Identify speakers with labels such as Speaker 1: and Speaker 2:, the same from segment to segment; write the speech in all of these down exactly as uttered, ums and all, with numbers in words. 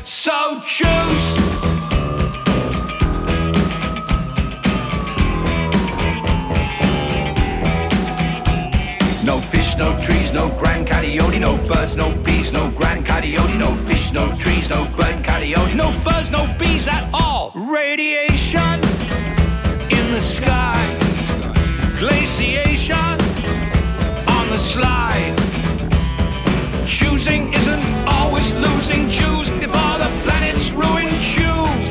Speaker 1: So choose. No fish, no trees, no Grand Coyote, no birds, no bees, no Grand Coyote, no fish, no trees, no Grand Coyote, no birds, no bees at all. Radiation in the sky, glaciation on the slide. Choosing isn't always losing. Choose if all the planet's ruined. Choose.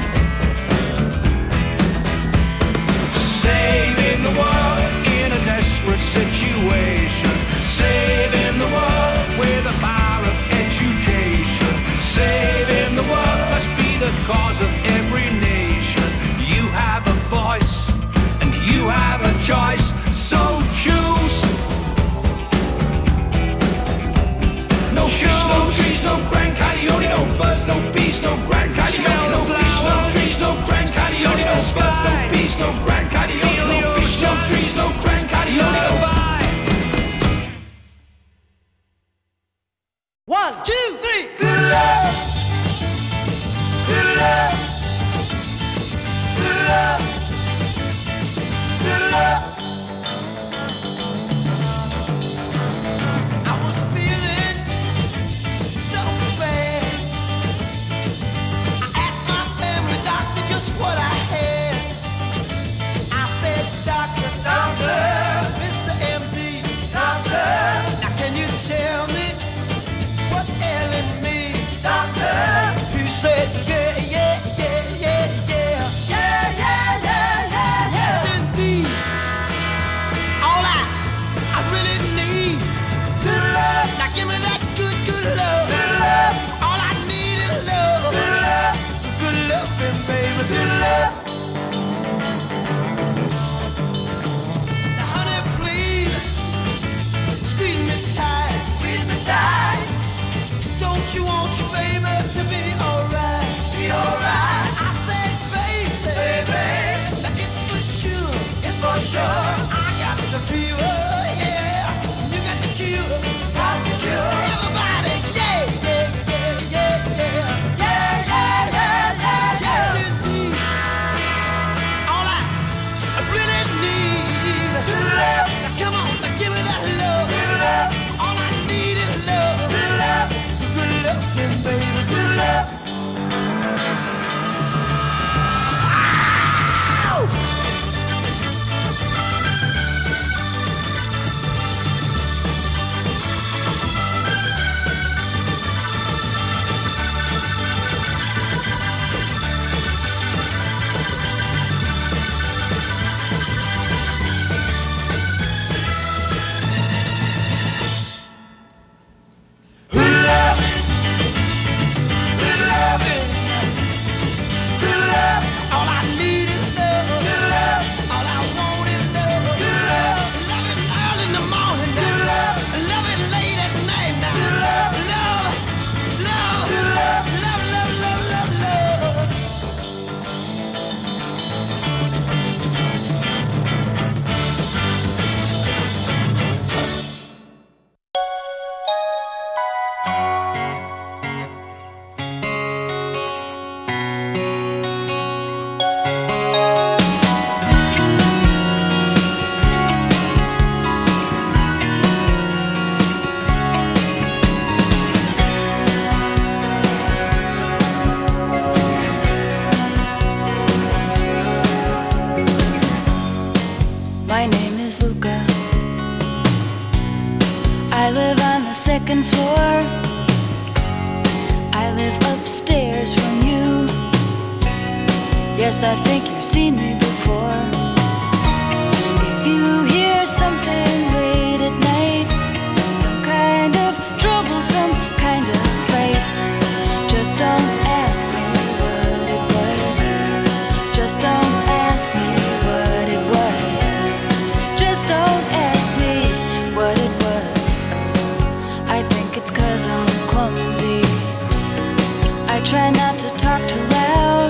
Speaker 1: Saving the world in a desperate situation. Saving the world with the power of education. Saving the world must be the cause of every nation. You have a voice and you have a choice. So choose. No fish, no trees, no Grand Coyote, no birds, no bees, no Grand Coyote, no fish, no trees, no Grand Coyote, no birds, no bees, no Grand Coyote, no fish, no trees, no Grand Coyote, no.
Speaker 2: One, two, three.
Speaker 1: Good luck. Good luck. Good luck. Good luck.
Speaker 2: I was feeling so bad. I asked my family doctor just what I had. I said, doctor, doctor, Mister M D, doctor, now can you tell me what's ailing me, doctor? He said, yeah, yeah, yeah, yeah, yeah, yeah, yeah, yeah, yeah, yeah. Indeed, all I, I really need.
Speaker 1: Good luck.
Speaker 2: Now give me that good, good love.
Speaker 1: Good luck.
Speaker 2: All I need is love.
Speaker 1: Good luck.
Speaker 2: Good loving, baby.
Speaker 1: Good luck.
Speaker 2: Now, honey, please squeeze me tight.
Speaker 1: Squeeze me tight.
Speaker 2: Don't you want your baby to be alright?
Speaker 1: Be alright.
Speaker 2: I said, baby,
Speaker 1: Baby.
Speaker 2: now it's for sure.
Speaker 1: It's for sure.
Speaker 2: I got the fever, yeah. You got the cure.
Speaker 1: Got the cure.
Speaker 2: Everybody, yeah, yeah, yeah, yeah, yeah.
Speaker 1: Yeah, yeah, yeah, yeah, yeah.
Speaker 2: Indeed, all I, I really need.
Speaker 1: Good luck.
Speaker 2: Now come on, now give me that love.
Speaker 1: Good luck.
Speaker 2: All I need is love.
Speaker 1: Good luck.
Speaker 2: Good loving, baby.
Speaker 1: Good luck. Good luck. Good loving. Good luck.
Speaker 2: All I need is love.
Speaker 1: Good luck.
Speaker 2: All I want is love.
Speaker 1: Good luck.
Speaker 2: Love it early in the morning.
Speaker 1: Good luck.
Speaker 2: Love it late at night now.
Speaker 1: Good luck.
Speaker 2: Love, love,
Speaker 1: Good luck.
Speaker 2: love, love, love, love, love.
Speaker 3: My name is Luca. I live on the second floor. I live upstairs from you. Yes, I think you've seen me before. If you hear something late at night, some kind of trouble, some kind of fight, just don't ask me what it was. Just don't ask me what it was. Just don't ask me what it was. I think it's 'cause I'm clumsy. I try not to talk too loud.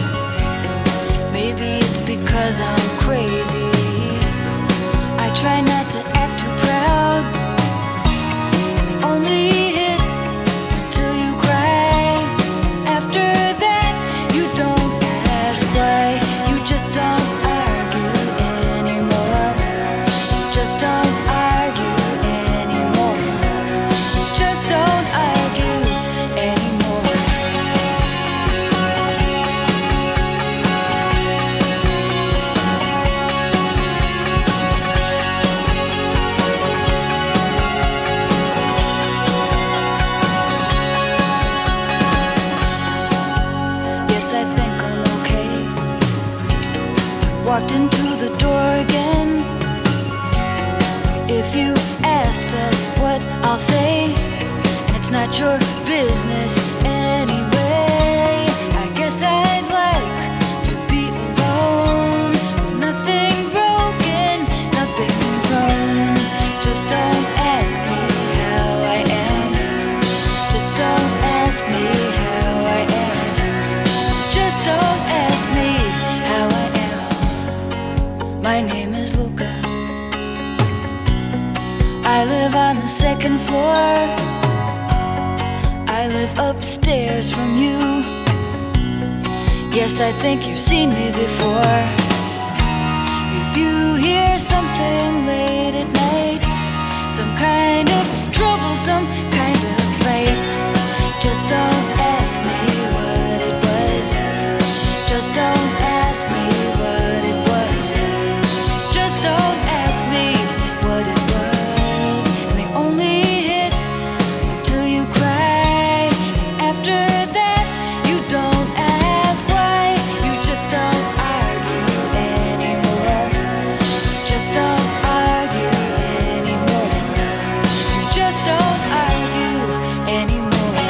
Speaker 3: Maybe it's because I'm crazy. I try not to act too proud. Only hit till you cry. stairs from you. Yes, I think you've seen me before. If you hear something late at night, some kind of trouble, some kind of fight, just don't ask me what it was. Just don't ask me what it was. Just don't ask me what it was. And they only hit until you cry. And after that, you don't ask why. You just don't argue anymore. Just don't argue anymore. You just don't argue anymore.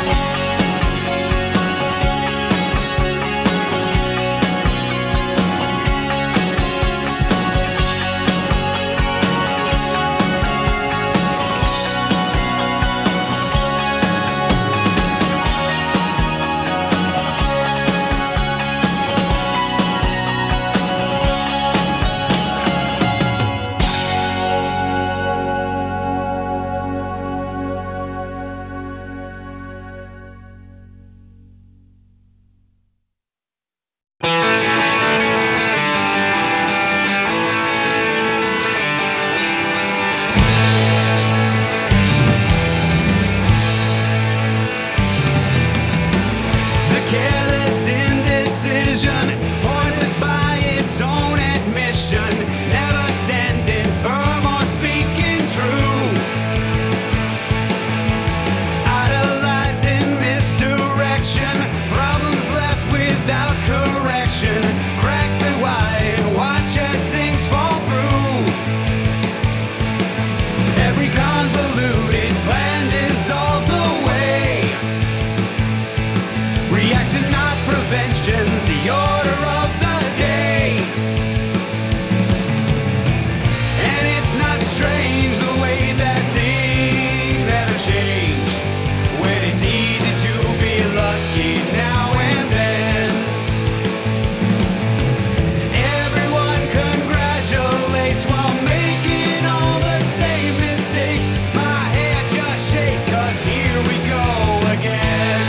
Speaker 1: The careless indecision, pointless by its own admission, never standing firm or speaking true. Idolizing misdirection, problems left without correction, cracks that widen, watch as things fall through. Every convoluted plan dissolves away. Reaction, not prevention, the order of the day. And it's not strange the way that things never change, when it's easy to be lucky now and then. Everyone congratulates while making all the same mistakes. My head just shakes, 'cause here we go again.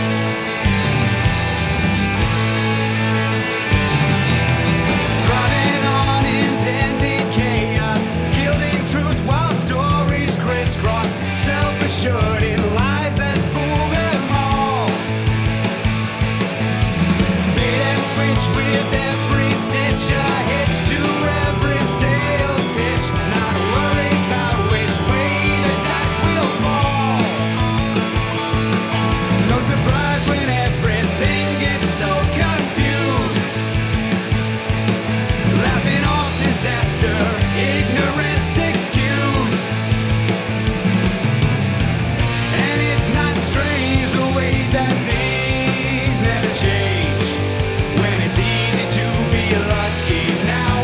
Speaker 1: Driving on intended chaos, gilding truth while stories crisscross, self-assured in lies that fool them all. Bait and switch with every stitch, a hitch to every sales pitch, not worried about which way the dice will fall. No surprise when everything gets so confused. Laughing off disaster, ignorance excused. And it's not strange the way that things never change, when it's easy to be lucky now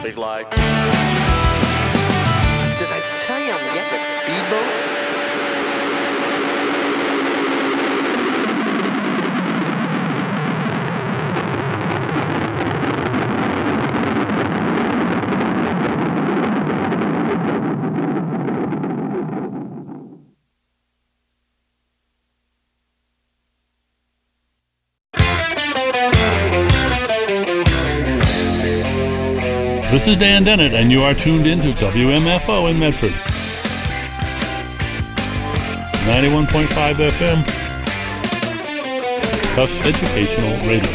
Speaker 4: Big like.
Speaker 5: Did I tell you I'm getting a speedboat?
Speaker 6: This is Dan Dennett, and you are tuned in to W M F O in Medford. ninety-one point five F M. Tufts Educational Radio.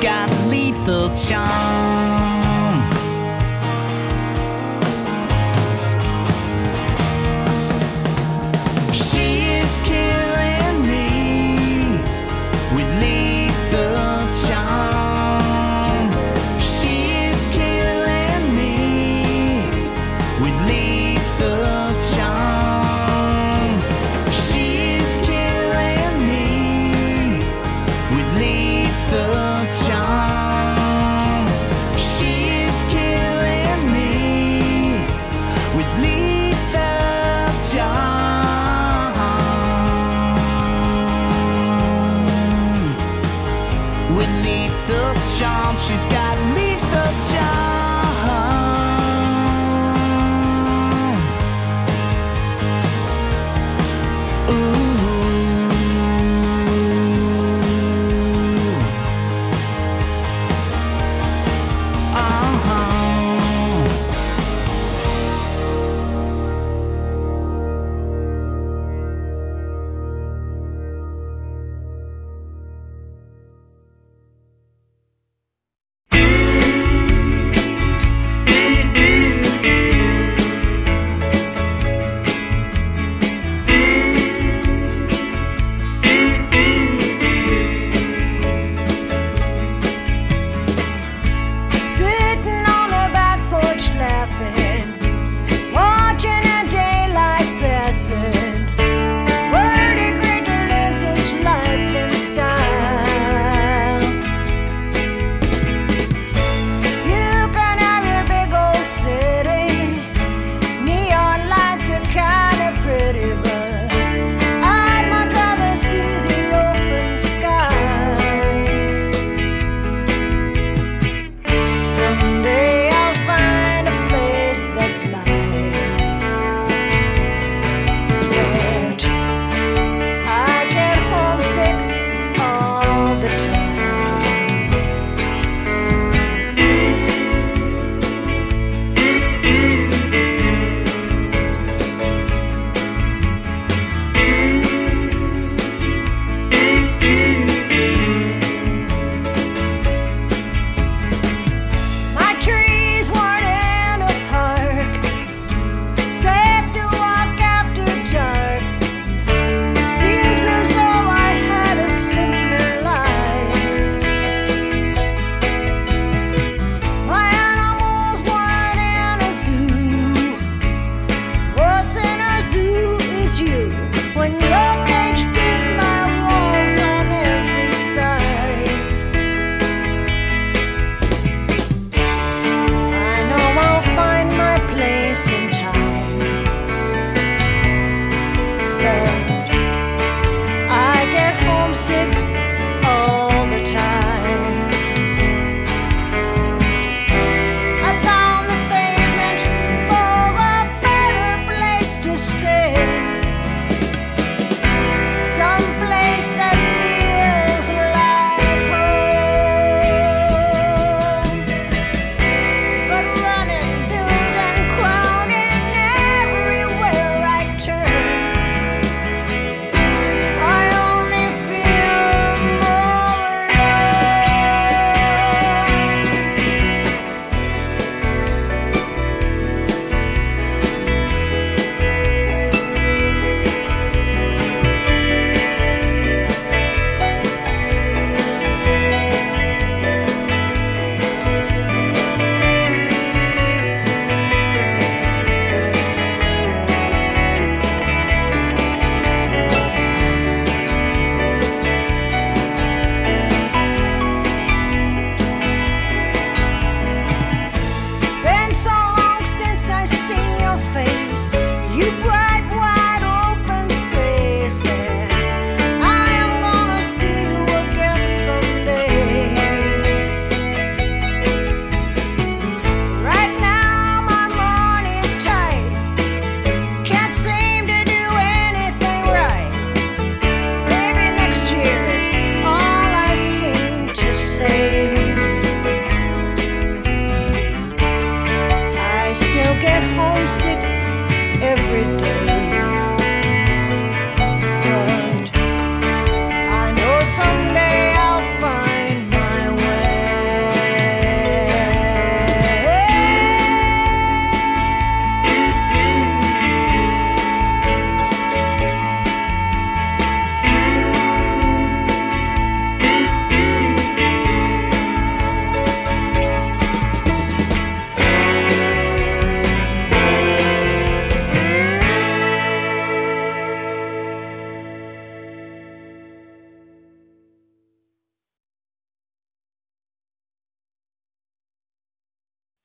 Speaker 4: got lethal charm. She is killing me with lethal charm. She is killing me with lethal charm. She is killing me with lethal charm. She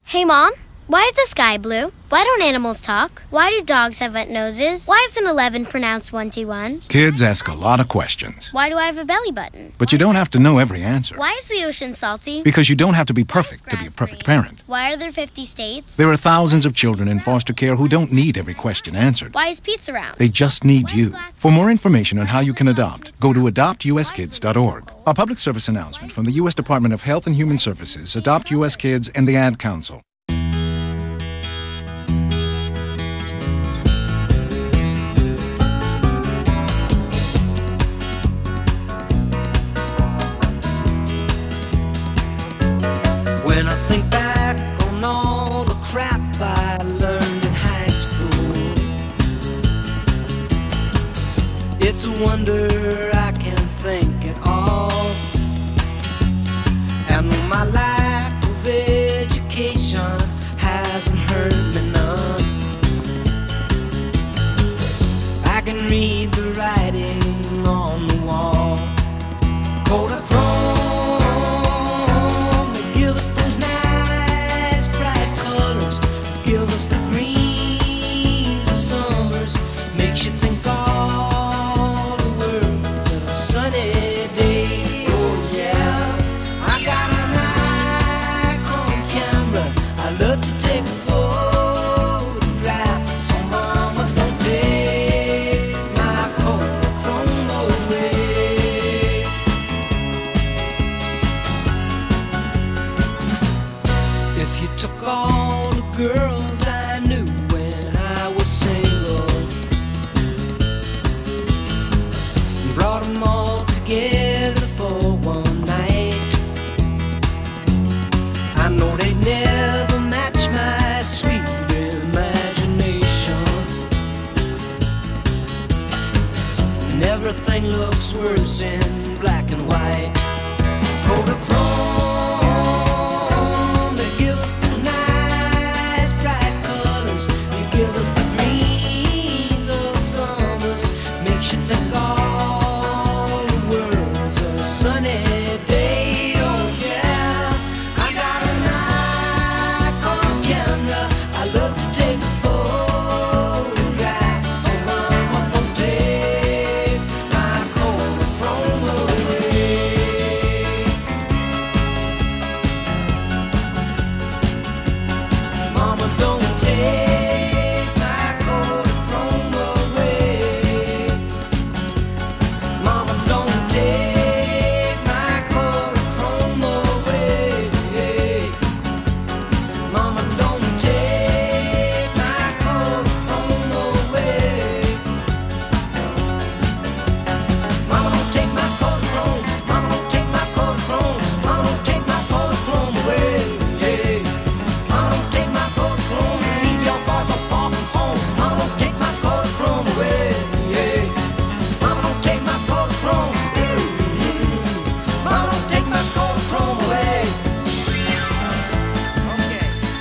Speaker 7: Hey, Mom, why is the sky blue? Why don't animals talk? Why do dogs have wet noses? Why is an eleven pronounced one-T-one?
Speaker 8: Kids ask a lot of questions.
Speaker 7: Why do I have a belly button?
Speaker 8: But you don't have to know every answer.
Speaker 7: Why is the ocean salty?
Speaker 8: Because you don't have to be perfect to be a perfect parent.
Speaker 7: Why are there fifty states?
Speaker 8: There are thousands of children in foster care who don't need every question answered.
Speaker 7: Why is pizza round?
Speaker 8: They just need you. For more information on how you can adopt, go to adopt u s kids dot org. A public service announcement from the U S Department of Health and Human Services, Adopt U S Kids, and the Ad Council.
Speaker 2: When I think back on all the crap I learned in high school, it's a wonder I can think at all. And my lack of education hasn't hurt me none. I can read the writing on the wall. Kodachrome, give us those nice bright colors, give us the greens of summers, makes you think all the words of a sunny day. Oh yeah, I got a Nikon camera, I love to take a photograph, so mama don't take my Kodachrome away. If you took all the girls I knew when I was single and brought them all together for one night, I know they'd never match my sweet imagination. And everything looks worse in black and white. Kodachrome, they give us those nice bright colors, they give us the greens of summers, makes you think all the world's a sunny day. Oh yeah, I got a Nikon camera, I love to take a photograph, so mama don't take my Kodachrome away. Mama don't take my Kodachrome away. Mama don't take my Kodachrome away. Mama don't take my Kodachrome away. Mama don't take my Kodachrome. Mama don't take my Kodachrome. Mama don't take my Kodachrome away. Mama don't take my Kodachrome. Leave your boys so far from home. Mama don't take my Kodachrome away. Mama don't take my Kodachrome. Mama don't take my Kodachrome away. Okay.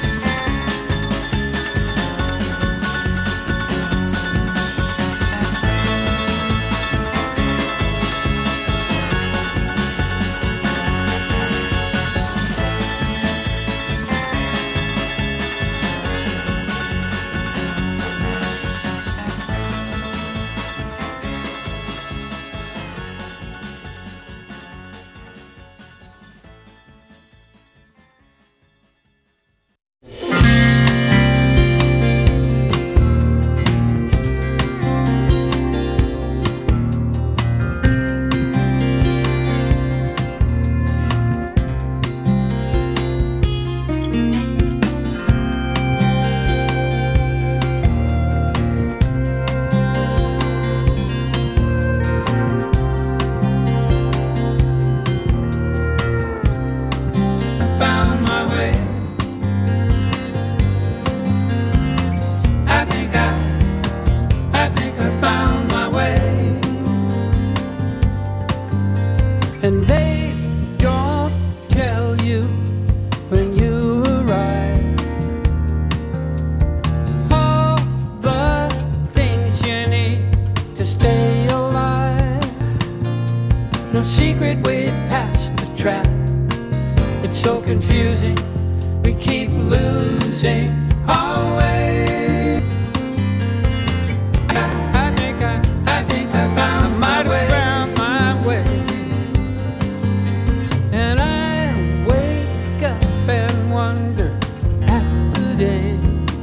Speaker 9: Found my way. I think I, I think I found my way. And they don't tell you when you arrive all the things you need to stay alive. No secret way past the trap. It's so confusing we keep losing our way. I, I think I, I think I found my way, found my way. And I wake up and wonder at the day.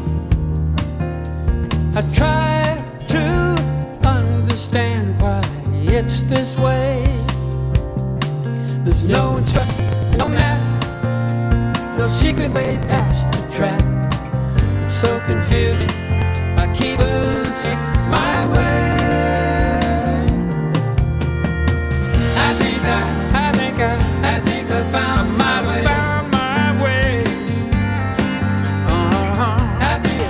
Speaker 9: I try to understand why it's this way. There's no instruction, no map, no secret way past the trap. It's so confusing, I keep losing my way. I think I, I think I, I think I found my way, found my way. Uh-huh. I think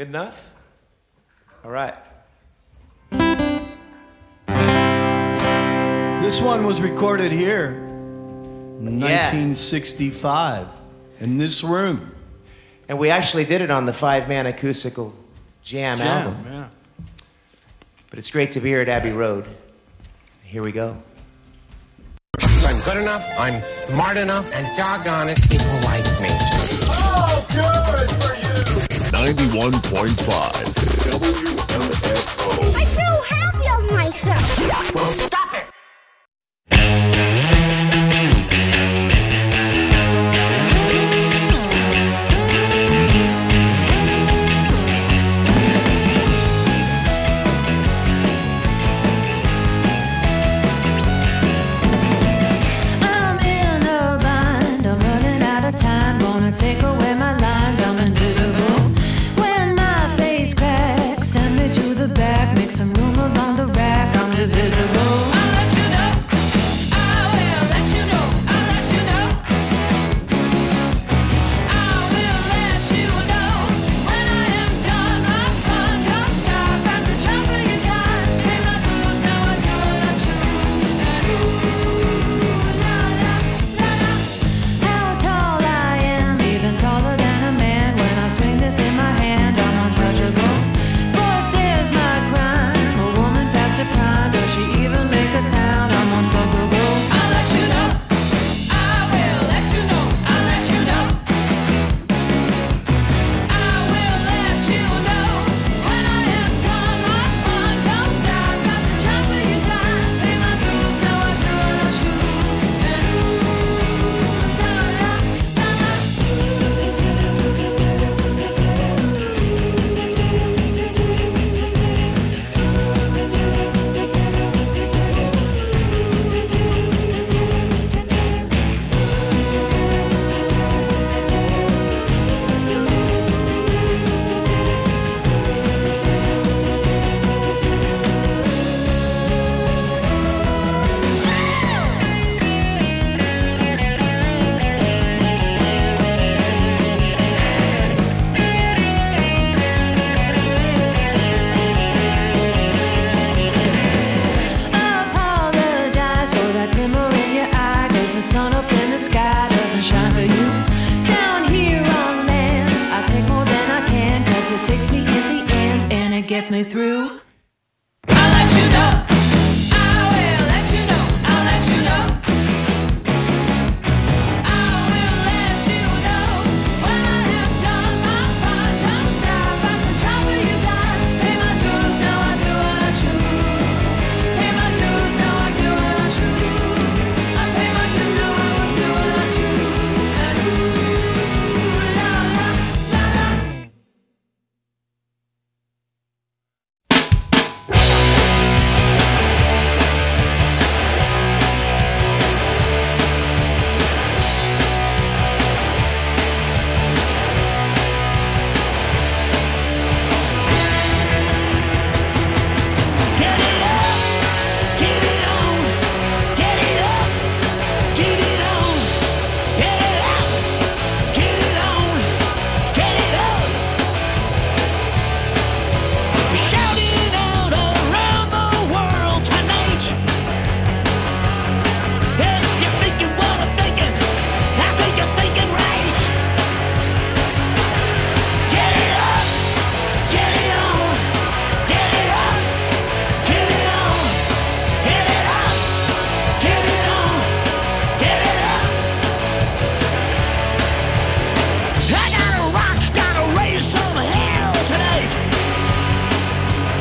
Speaker 10: Good enough? All right.
Speaker 11: This one was recorded here in nineteen sixty-five in this room.
Speaker 10: And we actually did it on the five-man acoustical jam,
Speaker 11: Jam,
Speaker 10: album.
Speaker 11: yeah.
Speaker 10: But it's great to be here at Abbey Road. Here we go.
Speaker 12: I'm good enough, I'm smart enough, and doggone it, people like me.
Speaker 1: Oh, good for you!
Speaker 13: ninety-one point five W M F O.
Speaker 14: I feel happy of myself.
Speaker 1: Well, stop it!
Speaker 15: Take away my lines, I'm invisible. When my face cracks, send me to the back, make some room along the rack, I'm divisible. I'll let you know, I will let you know, I'll let you know. I will let you know, when I am done, my fun don't stop, at the jump of your gun, pay my dues, now I do what I choose, and ooh, la la, la la. How tall I am, even taller than a man. When I swing this in my hand, I'm untouchable. But there's my crime. A woman past her prime. Does she even make a sound? I'm unfuckable. I'll let you know. I will let you know. I'll let you know. I will let you know. When I am done, my fun don't stop. Got the jump of your time. Pay my dues, now I do what I choose. And ooh, la la, la la. Apologize for that glimmer in your eye, 'cause the sun up in the sky doesn't shine for you. Down here on land, I take more than I can, 'cause it takes me in the end and it gets me through. I'll let you know. I will let you know. I'll let you know. I will let you know. When I am done, my fun don't stop. At the drop of your dime, pay my dues, now I do what I choose. Pay my dues, now I do what I choose. I pay my dues, now I will do what I choose. And ooh, la la, la la. Get it up, keep it on. Get it up, keep it on. Get it up, keep it on. Get it up. We're shouting out around the world tonight. If you're thinking what I'm thinking, I think you're thinking right. Get it up, get it on. Get it up, get it on. Get it up, get it on. Get it up. I gotta rock, gotta raise some hell tonight.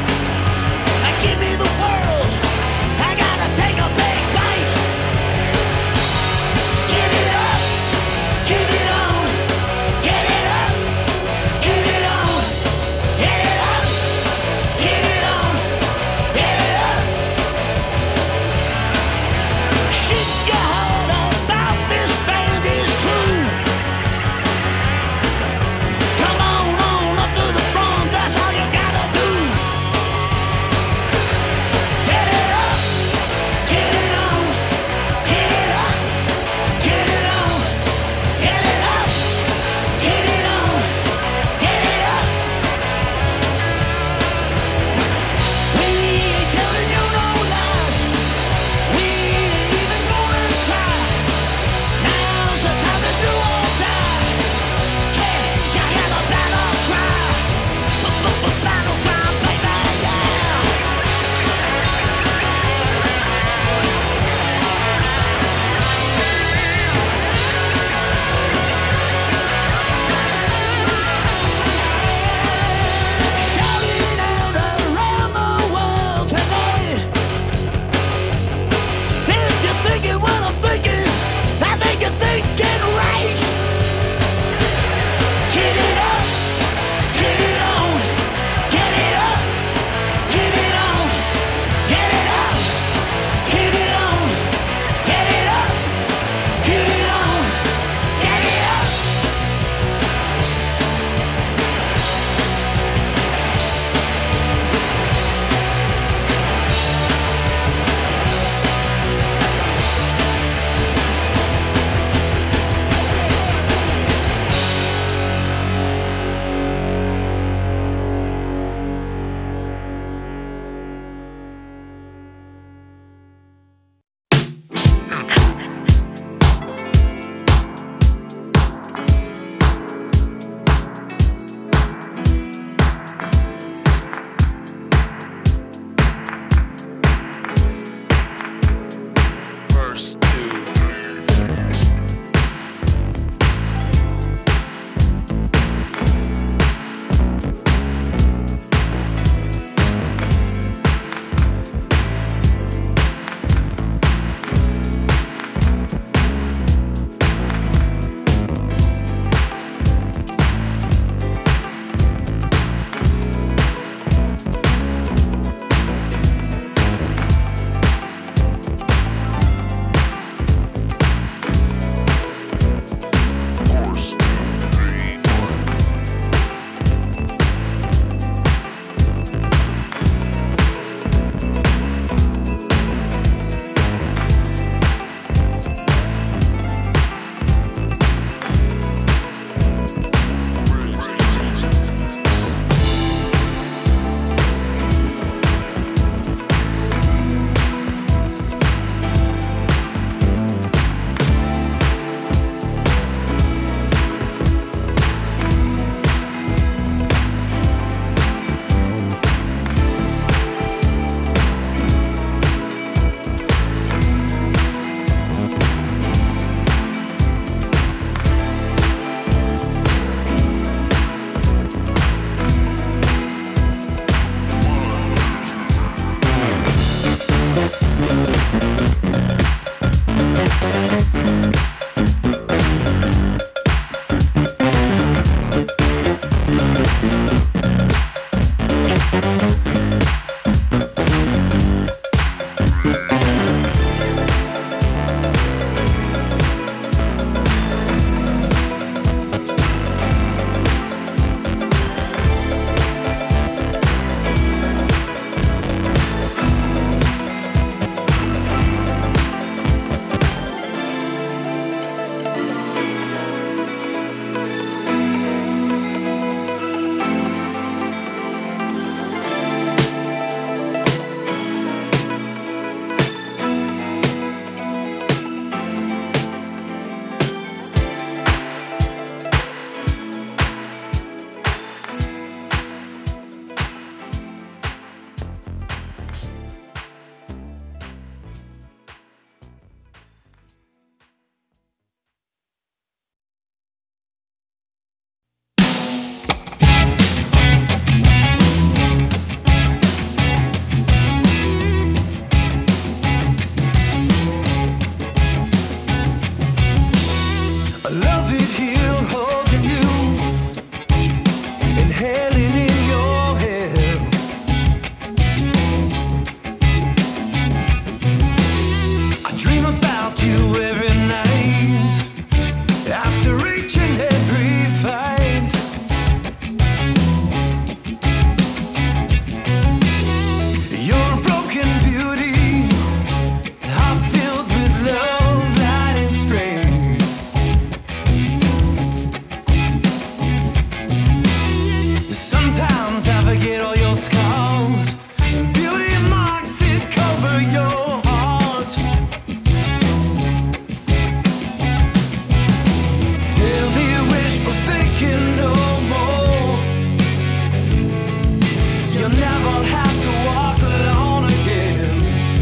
Speaker 2: never have to walk alone again.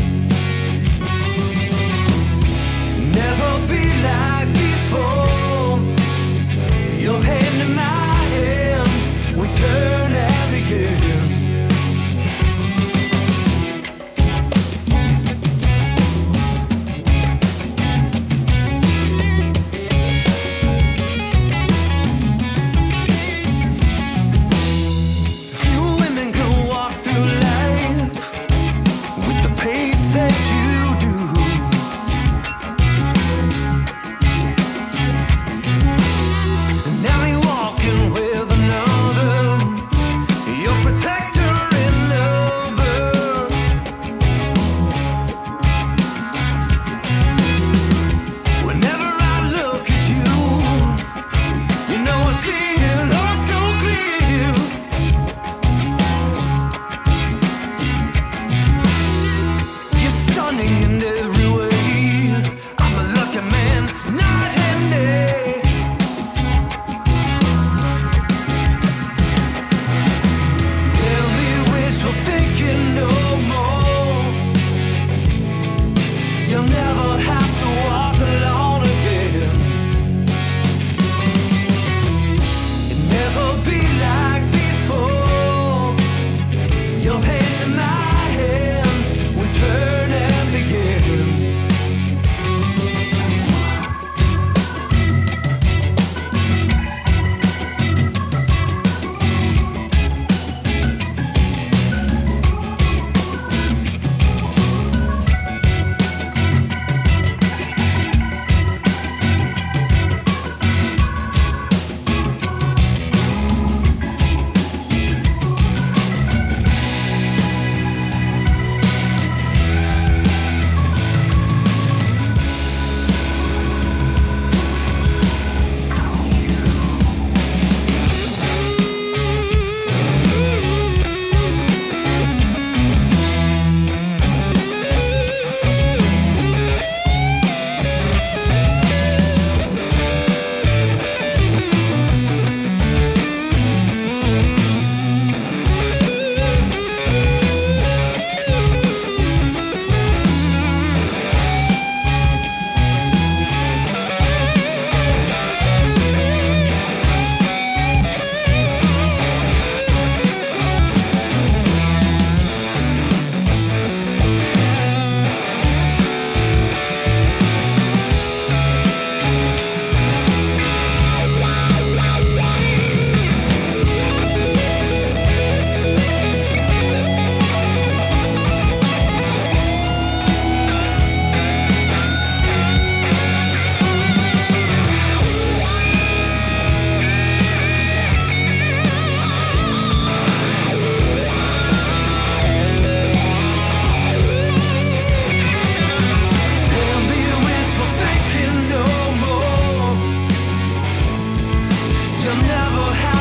Speaker 2: Never be like before. Your hand in my hand, we turn and begin. Few women can walk through life with the pace that you do. Now you're walking with another, your protector and lover. Whenever I look at you, you know I see it all so clear. You're stunning in every way. I'm a lucky man, night and day. Tell me wishful thinking no more. You'll never have to walk alone again. It'll never be like before. Your hand in my hand, we turn and begin. Tell me wishful thinking no more. You'll never have